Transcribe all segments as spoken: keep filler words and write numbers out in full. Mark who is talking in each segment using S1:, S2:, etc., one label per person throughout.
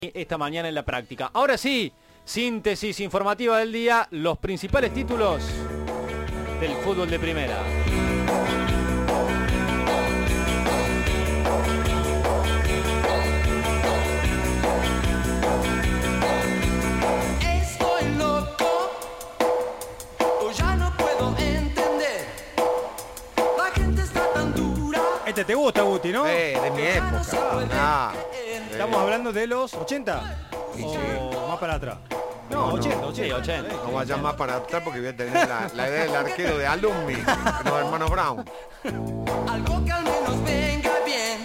S1: esta mañana en la práctica. Ahora sí, síntesis informativa del día, los principales títulos del fútbol de primera.
S2: Estoy loco, o ya no puedo entender. La gente está tan dura.
S3: Este te gusta, Guti, ¿no?
S4: Eh, de mi época. Ah,
S3: Estamos hablando de los ochenta.
S4: Sí,
S3: o
S4: sí.
S3: más para atrás. No,
S4: No, no.
S3: ochenta, ochenta.
S1: Sí, ochenta.
S4: no vaya más para atrás porque voy a tener la, la edad del arquero de Alumni, los hermanos Brown.
S2: Algo que al menos venga bien.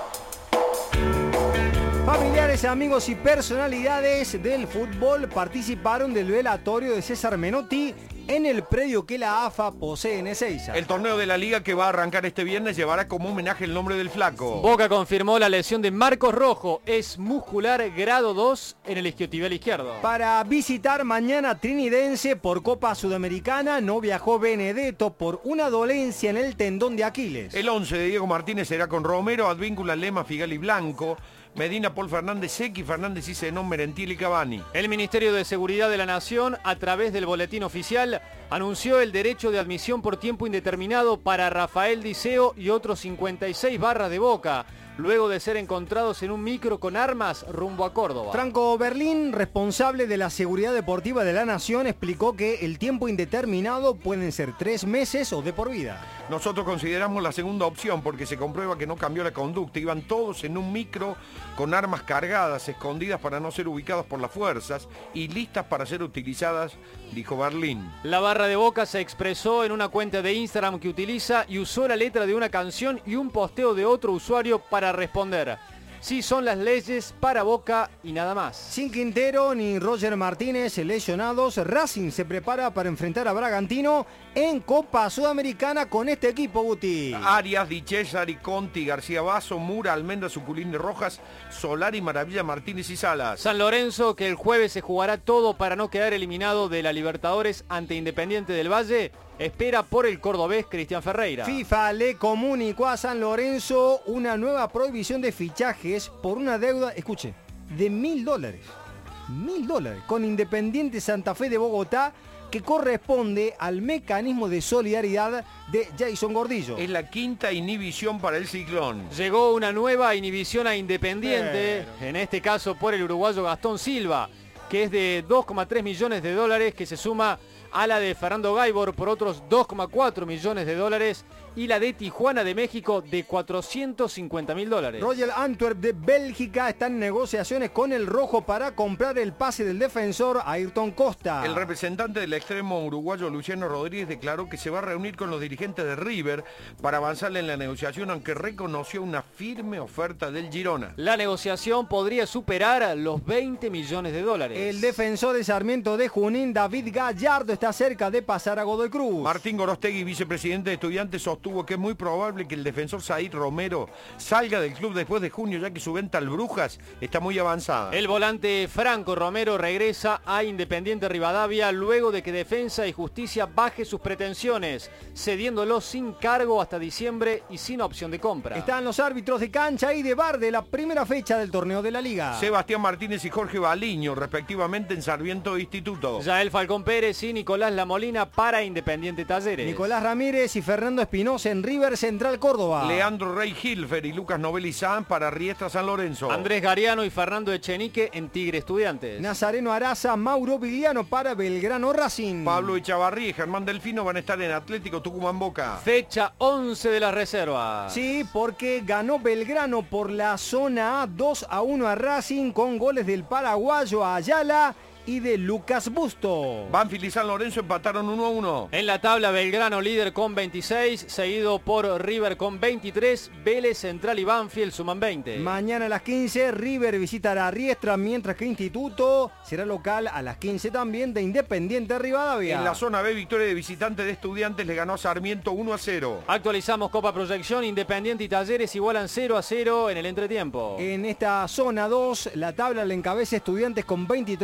S3: Familiares, amigos y personalidades del fútbol participaron del velatorio de César Menotti en el predio que la A F A posee en Ezeiza.
S4: El torneo de la liga que va a arrancar este viernes llevará como homenaje el nombre del flaco.
S1: Boca confirmó la lesión de Marcos Rojo, es muscular grado dos en el isquiotibial izquierdo.
S3: Para visitar mañana Trinidense por Copa Sudamericana, no viajó Benedetto por una dolencia en el tendón de Aquiles.
S4: El once de Diego Martínez será con Romero, Advíncula, Lema, Figal y Blanco, Medina, Paul Fernández, Sequi, Fernández y Zenón, Merentiel y Cavani.
S1: El Ministerio de Seguridad de la Nación, a través del boletín oficial, anunció el derecho de admisión por tiempo indeterminado para Rafael Diceo y otros cincuenta y seis barras de Boca, luego de ser encontrados en un micro con armas rumbo a Córdoba.
S3: Franco Berlín, responsable de la seguridad deportiva de la Nación, explicó que el tiempo indeterminado pueden ser tres meses o de por vida.
S4: Nosotros consideramos la segunda opción porque se comprueba que no cambió la conducta. Iban todos en un micro con armas cargadas, escondidas para no ser ubicados por las fuerzas y listas para ser utilizadas, dijo Berlín.
S1: La barra de Boca se expresó en una cuenta de Instagram que utiliza y usó la letra de una canción y un posteo de otro usuario para responder: sí, son las leyes para Boca y nada más.
S3: Sin Quintero ni Roger Martínez lesionados, Racing se prepara para enfrentar a Bragantino en Copa Sudamericana con este equipo, Guti.
S4: Arias, Di Cesari, Conti, García Basso, Mura, Almendra, Suculín de Rojas, Solari, Maravilla, Martínez y Salas.
S1: San Lorenzo, que el jueves se jugará todo para no quedar eliminado de la Libertadores ante Independiente del Valle, espera por el cordobés Cristian Ferreira.
S3: FIFA le comunicó a San Lorenzo una nueva prohibición de fichajes por una deuda, escuche, de mil dólares. Mil dólares con Independiente Santa Fe de Bogotá, que corresponde al mecanismo de solidaridad de Jason Gordillo.
S4: Es la quinta inhibición para el Ciclón.
S1: Llegó una nueva inhibición a Independiente, en este caso por el uruguayo Gastón Silva, que es de dos coma tres millones de dólares, que se suma a la de Fernando Gaibor por otros dos coma cuatro millones de dólares y la de Tijuana de México de cuatrocientos cincuenta mil dólares.
S3: Royal Antwerp de Bélgica está en negociaciones con el Rojo para comprar el pase del defensor Ayrton Costa.
S4: El representante del extremo uruguayo Luciano Rodríguez declaró que se va a reunir con los dirigentes de River para avanzar en la negociación, aunque reconoció una firme oferta del Girona.
S1: La negociación podría superar los veinte millones de dólares.
S3: El defensor de Sarmiento de Junín, David Gallardo, está cerca de pasar a Godoy Cruz.
S4: Martín Gorostegui, vicepresidente de Estudiantes, sostuvo que es muy probable que el defensor Said Romero salga del club después de junio, ya que su venta al Brujas está muy avanzada.
S1: El volante Franco Romero regresa a Independiente Rivadavia luego de que Defensa y Justicia baje sus pretensiones, cediéndolo sin cargo hasta diciembre y sin opción de compra.
S3: Están los árbitros de cancha y de bar de la primera fecha del torneo de la Liga.
S4: Sebastián Martínez y Jorge Baliño, respectivamente, en Sarmiento e Instituto.
S1: Yael Falcón Pérez y Nicolás Lamolina para Independiente Talleres.
S3: Nicolás Ramírez y Fernando Espinosa en River Central Córdoba.
S4: Leandro Rey Hilfer y Lucas Novelli San para Riestra San Lorenzo.
S1: Andrés Gariano y Fernando Echenique en Tigre Estudiantes.
S3: Nazareno Araza, Mauro Viliano para Belgrano Racing.
S4: Pablo Echavarría y Germán Delfino van a estar en Atlético Tucumán Boca.
S1: Fecha once de la reserva.
S3: Sí, porque ganó Belgrano por la zona A dos a uno a Racing con goles del paraguayo Ayala y de Lucas Busto.
S4: Banfield y San Lorenzo empataron uno a uno.
S1: En la tabla, Belgrano líder con veintiséis, seguido por River con veintitrés, Vélez, Central y Banfield suman veinte.
S3: Mañana a las quince, River visitará a Riestra, mientras que Instituto será local a las quince también de Independiente Rivadavia.
S4: En la zona B, victoria de visitante de Estudiantes le ganó a Sarmiento uno a cero.
S1: Actualizamos Copa Proyección, Independiente y Talleres igualan cero a cero en el entretiempo.
S3: En esta zona dos, la tabla la encabeza Estudiantes con veintitrés puntos.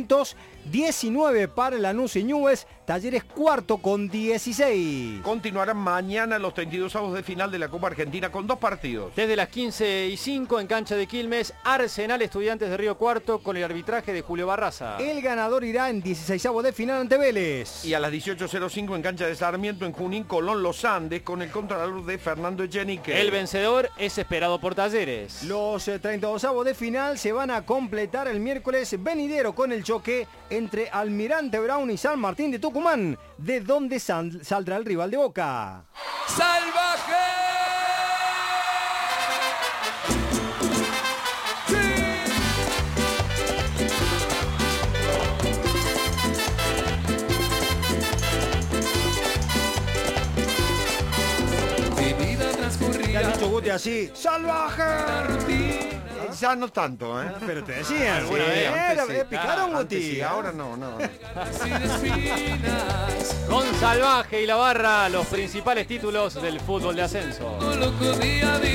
S3: puntos, diecinueve para Lanús y Newell's, Talleres cuarto con dieciséis.
S4: Continuarán mañana los treinta y dos avos de final de la Copa Argentina con dos partidos.
S1: Desde las quince y cinco en cancha de Quilmes, Arsenal Estudiantes de Río Cuarto con el arbitraje de Julio Barraza.
S3: El ganador irá en dieciséis avos de final ante Vélez.
S4: Y a las dieciocho cero cinco en cancha de Sarmiento en Junín, Colón Los Andes con el contralor de Fernando Echenique.
S1: El vencedor es esperado por Talleres.
S3: Los eh, treinta y dos avos de final se van a completar el miércoles venidero con el choque entre Almirante Brown y San Martín de Tucumán, de donde sal- saldrá el rival de Boca.
S2: ¡Salvaje! Mi vida
S3: ¿Qué
S2: transcurría
S3: ha dicho Guti así? ¡Salvaje!
S4: Ya no tanto, ¿eh?
S3: Pero te decían,
S1: Alguna
S3: sí,
S1: vez,
S3: era-
S4: antes sí.
S3: eh, picaron
S4: Antes
S3: Guti.
S4: sí, ahora no, no.
S2: así de espinas.
S1: Con Salvaje y La Barra, los principales títulos del fútbol de ascenso.
S2: Loco día a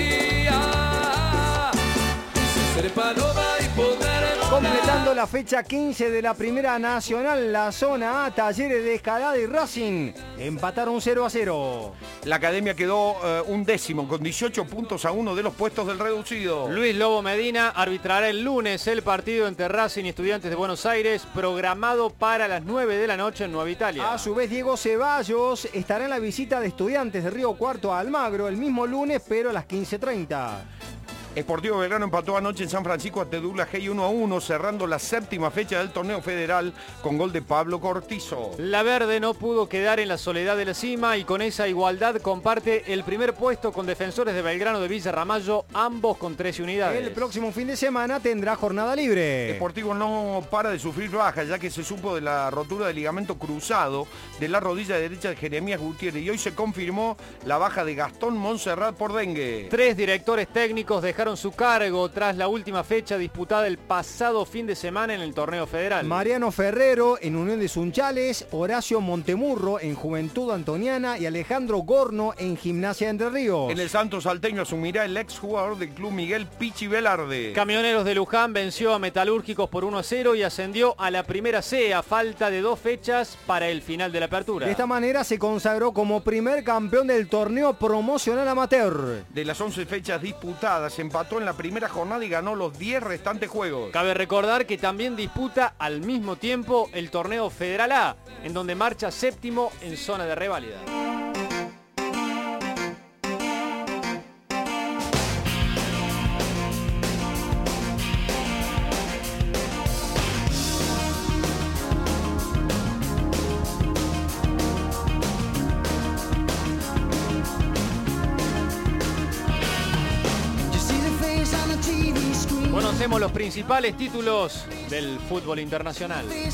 S2: día. Ser paloma y poder
S3: Completando la fecha quince de la Primera Nacional, la zona A, Talleres de Escalada y Racing empataron cero a cero.
S4: La academia quedó eh, un décimo con dieciocho puntos a uno de los puestos del reducido.
S1: Luis Lobo Medina arbitrará el lunes el partido entre Racing y Estudiantes de Buenos Aires, programado para las nueve de la noche en Nueva Italia.
S3: A su vez, Diego Ceballos estará en la visita de Estudiantes de Río Cuarto a Almagro el mismo lunes, pero a las quince treinta.
S4: Sportivo Belgrano empató anoche en San Francisco ante Douglas Haig uno a uno, cerrando la séptima fecha del torneo federal con gol de Pablo Cortizo.
S1: La Verde no pudo quedar en la soledad de la cima y con esa igualdad comparte el primer puesto con Defensores de Belgrano de Villa Ramallo, ambos con trece unidades.
S3: El próximo fin de semana tendrá jornada libre.
S4: Sportivo no para de sufrir bajas, ya que se supo de la rotura del ligamento cruzado de la rodilla derecha de Jeremías Gutiérrez y hoy se confirmó la baja de Gastón Montserrat por dengue.
S1: Tres directores técnicos dejaron su cargo tras la última fecha disputada el pasado fin de semana en el torneo federal.
S3: Mariano Ferrero en Unión de Sunchales, Horacio Montemurro en Juventud Antoniana y Alejandro Gorno en Gimnasia de Entre Ríos.
S4: En el Santos Salteño asumirá el exjugador del club Miguel Pichi Velarde.
S1: Camioneros de Luján venció a Metalúrgicos por uno a cero y ascendió a la primera C a falta de dos fechas para el final de la apertura.
S3: De esta manera se consagró como primer campeón del torneo promocional amateur.
S4: De las once fechas disputadas, empató en la primera jornada y ganó los diez restantes juegos.
S1: Cabe recordar que también disputa al mismo tiempo el torneo Federal A, en donde marcha séptimo en zona de reválida. Conocemos los principales títulos del fútbol internacional.
S3: Tengo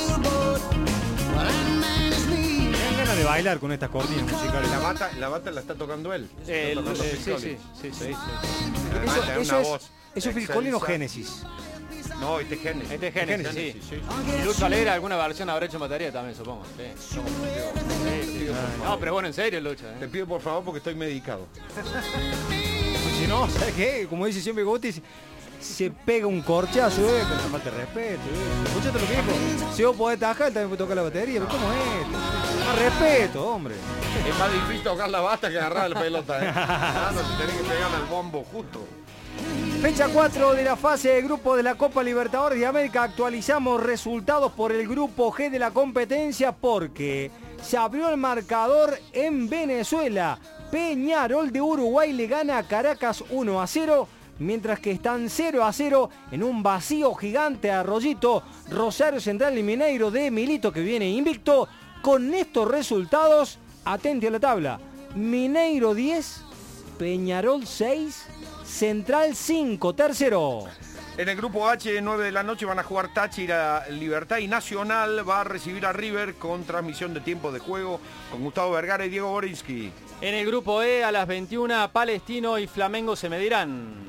S3: ganas de bailar con estas cortinas musicales.
S4: La bata, la bata la está tocando él.
S1: Eh,
S4: Está tocando
S1: eh,
S4: Phil
S1: sí,
S4: Collins.
S1: sí, sí, sí, sí.
S4: Además,
S3: Eso,
S4: le da
S3: eso
S4: una
S3: es,
S4: voz
S3: ¿eso es Phil Collins o
S4: excelsa.
S3: Génesis?
S4: No, este es Génesis.
S1: Este es Génesis,
S3: Génesis,
S1: sí.
S4: sí, sí.
S1: Y Lucho Alegre alguna versión habrá hecho en batería también, supongo. Sí. Sí, sí. No, pero bueno, en serio, Lucho.
S4: Te
S1: ¿eh?
S4: pido por favor porque estoy medicado.
S3: Si no, ¿sabes qué? Como dice siempre Guti, se pega un corchazo, eh, pero no falta de respeto. Eh. Escuchate lo que dijo. Si vos podés tajar, también puede tocar la batería. ¿Pero cómo es? Más respeto, hombre.
S4: Es más difícil tocar la bata que agarrar la pelota, ¿eh? Ah, no, te tenés que pegar al bombo justo.
S3: Fecha cuatro de la fase de grupo de la Copa Libertadores de América. Actualizamos resultados por el grupo G de la competencia porque se abrió el marcador en Venezuela. Peñarol de Uruguay le gana a Caracas uno a cero. Mientras que están cero a cero en un vacío gigante a Arroyito, Rosario Central y Mineiro de Milito, que viene invicto. Con estos resultados, atente a la tabla: Mineiro diez, Peñarol seis, Central cinco, tercero.
S4: En el grupo H, nueve de la noche van a jugar Táchira, Libertad y Nacional va a recibir a River con transmisión de tiempo de juego con Gustavo Vergara y Diego Borinsky.
S1: En el grupo E, a las veintiuna, Palestino y Flamengo se medirán.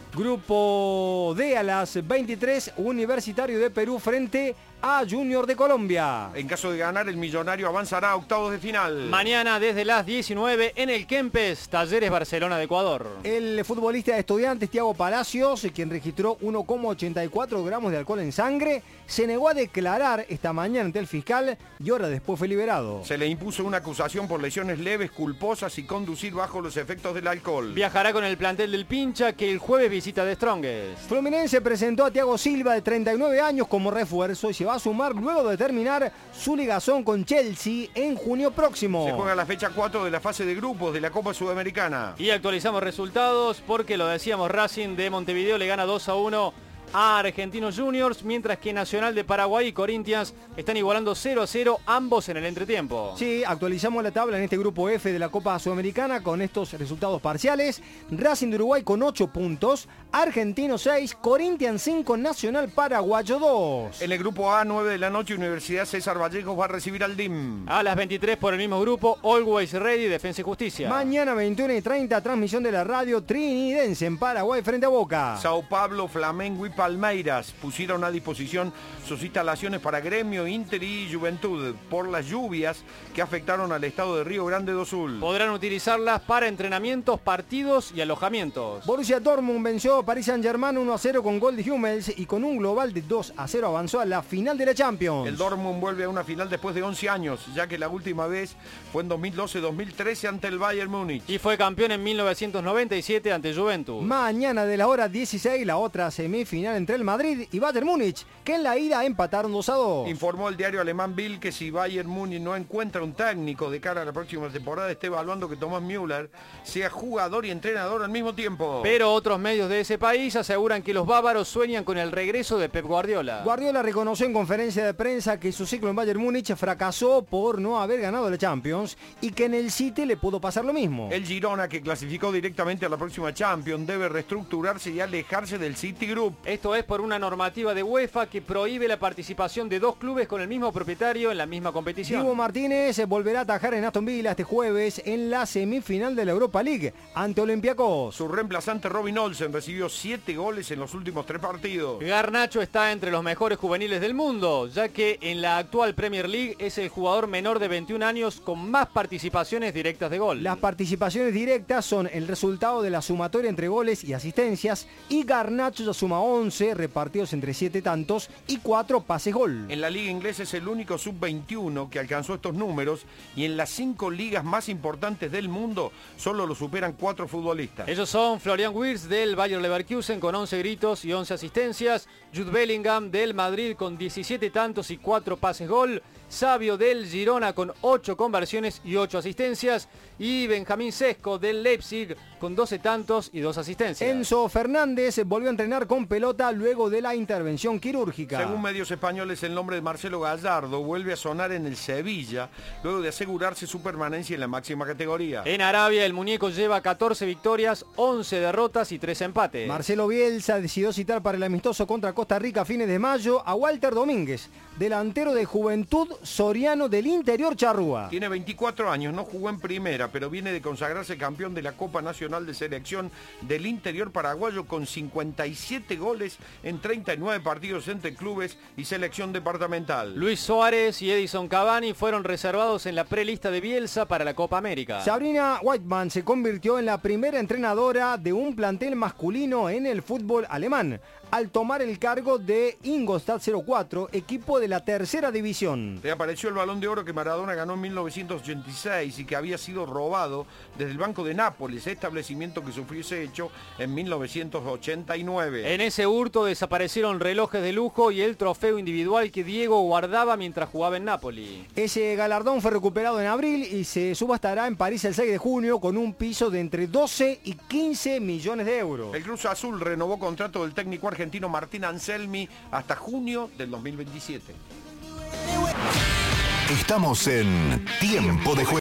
S3: Grupo D a las veintitrés, Universitario de Perú frente a Junior de Colombia.
S4: En caso de ganar, el Millonario avanzará a octavos de final.
S1: Mañana desde las diecinueve en el Kempes, Talleres Barcelona de Ecuador.
S3: El futbolista de Estudiantes, Thiago Palacios, quien registró uno coma ochenta y cuatro gramos de alcohol en sangre, se negó a declarar esta mañana ante el fiscal y horas después fue liberado.
S4: Se le impuso una acusación por lesiones leves, culposas y conducir bajo los efectos del alcohol.
S1: Viajará con el plantel del Pincha, que el jueves visita de Strongest.
S3: Fluminense presentó a Thiago Silva, de treinta y nueve años, como refuerzo y se va a sumar luego de terminar su ligazón con Chelsea en junio próximo.
S4: Se juega la fecha cuatro de la fase de grupos de la Copa Sudamericana.
S1: Y actualizamos resultados porque lo decíamos, Racing de Montevideo le gana dos a uno a Argentinos Juniors, mientras que Nacional de Paraguay y Corinthians están igualando cero a cero, ambos en el entretiempo.
S3: Sí, actualizamos la tabla en este grupo F de la Copa Sudamericana con estos resultados parciales. Racing de Uruguay con ocho puntos, Argentinos seis, Corinthians cinco, Nacional Paraguayo dos.
S4: En el grupo A, nueve de la noche, Universidad César Vallejos va a recibir al D I M.
S1: A las veintitrés por el mismo grupo, Always Ready, Defensa y Justicia.
S3: Mañana veintiuno y treinta, transmisión de la radio Trinidense en Paraguay frente a Boca.
S4: Sao Paulo, Flamengo y Palmeiras pusieron a disposición sus instalaciones para Gremio, Inter y Juventud por las lluvias que afectaron al estado de Río Grande do Sul.
S1: Podrán utilizarlas para entrenamientos, partidos y alojamientos.
S3: Borussia Dortmund venció a Paris Saint-Germain uno a cero con gol de Hummels y con un global de dos a cero avanzó a la final de la Champions.
S4: El Dortmund vuelve a una final después de once años, ya que la última vez fue en dos mil doce dos mil trece ante el Bayern Múnich.
S1: Y fue campeón en mil novecientos noventa y siete ante Juventus.
S3: Mañana de la hora dieciséis, la otra semifinal entre el Madrid y Bayern Múnich, que en la ida empataron dos a dos.
S4: Informó el diario alemán Bild que si Bayern Múnich no encuentra un técnico de cara a la próxima temporada, esté evaluando que Thomas Müller sea jugador y entrenador al mismo tiempo.
S1: Pero otros medios de ese país aseguran que los bávaros sueñan con el regreso de Pep Guardiola.
S3: Guardiola reconoció en conferencia de prensa que su ciclo en Bayern Múnich fracasó por no haber ganado la Champions y que en el City le pudo pasar lo mismo.
S4: El Girona, que clasificó directamente a la próxima Champions, debe reestructurarse y alejarse del City Group.
S1: Esto es por una normativa de UEFA que prohíbe la participación de dos clubes con el mismo propietario en la misma competición.
S3: Dibu Martínez volverá a atajar en Aston Villa este jueves en la semifinal de la Europa League ante Olympiacos.
S4: Su reemplazante Robin Olsen recibió siete goles en los últimos tres partidos.
S1: Garnacho está entre los mejores juveniles del mundo, ya que en la actual Premier League es el jugador menor de veintiún años con más participaciones directas de gol.
S3: Las participaciones directas son el resultado de la sumatoria entre goles y asistencias, y Garnacho ya suma once repartidos entre siete tantos y cuatro pases gol.
S4: En la liga inglesa es el único sub veintiuno que alcanzó estos números, y en las cinco ligas más importantes del mundo solo lo superan cuatro futbolistas.
S1: Ellos son Florian Wirtz del Bayer Leverkusen con once gritos y once asistencias, Jude Bellingham del Madrid con diecisiete tantos y cuatro pases gol, Savio del Girona con ocho conversiones y ocho asistencias, y Benjamín Sesko del Leipzig con doce tantos y dos asistencias.
S3: Enzo Fernández volvió a entrenar con pelota luego de la intervención quirúrgica.
S4: Según medios españoles, el nombre de Marcelo Gallardo vuelve a sonar en el Sevilla luego de asegurarse su permanencia en la máxima categoría.
S1: En Arabia, el muñeco lleva catorce victorias, once derrotas y tres empates.
S3: Marcelo Bielsa decidió citar para el amistoso contra Costa Rica a fines de mayo a Walter Domínguez, delantero de Juventud Soriano del Interior Charrúa.
S4: Tiene veinticuatro años, no jugó en primera, pero viene de consagrarse campeón de la Copa Nacional de Selección del Interior Paraguayo con cincuenta y siete goles en treinta y nueve partidos entre clubes y selección departamental.
S1: Luis Suárez y Edison Cavani fueron reservados en la prelista de Bielsa para la Copa América.
S3: Sabrina Whiteman se convirtió en la primera entrenadora de un plantel masculino en el fútbol alemán, al tomar el cargo de Ingolstadt cero cuatro, equipo de la tercera división.
S4: Reapareció el Balón de Oro que Maradona ganó en mil novecientos ochenta y seis y que había sido robado desde el Banco de Nápoles, establecimiento que sufrió ese hecho en mil novecientos ochenta y nueve.
S1: En ese hurto desaparecieron relojes de lujo y el trofeo individual que Diego guardaba mientras jugaba en Napoli.
S3: Ese galardón fue recuperado en abril y se subastará en París el seis de junio con un piso de entre doce y quince millones de euros.
S4: El Cruz Azul renovó contrato del técnico argentino argentino Martín Anselmi hasta junio del dos mil veintisiete.
S5: Estamos en Tiempo de Juego.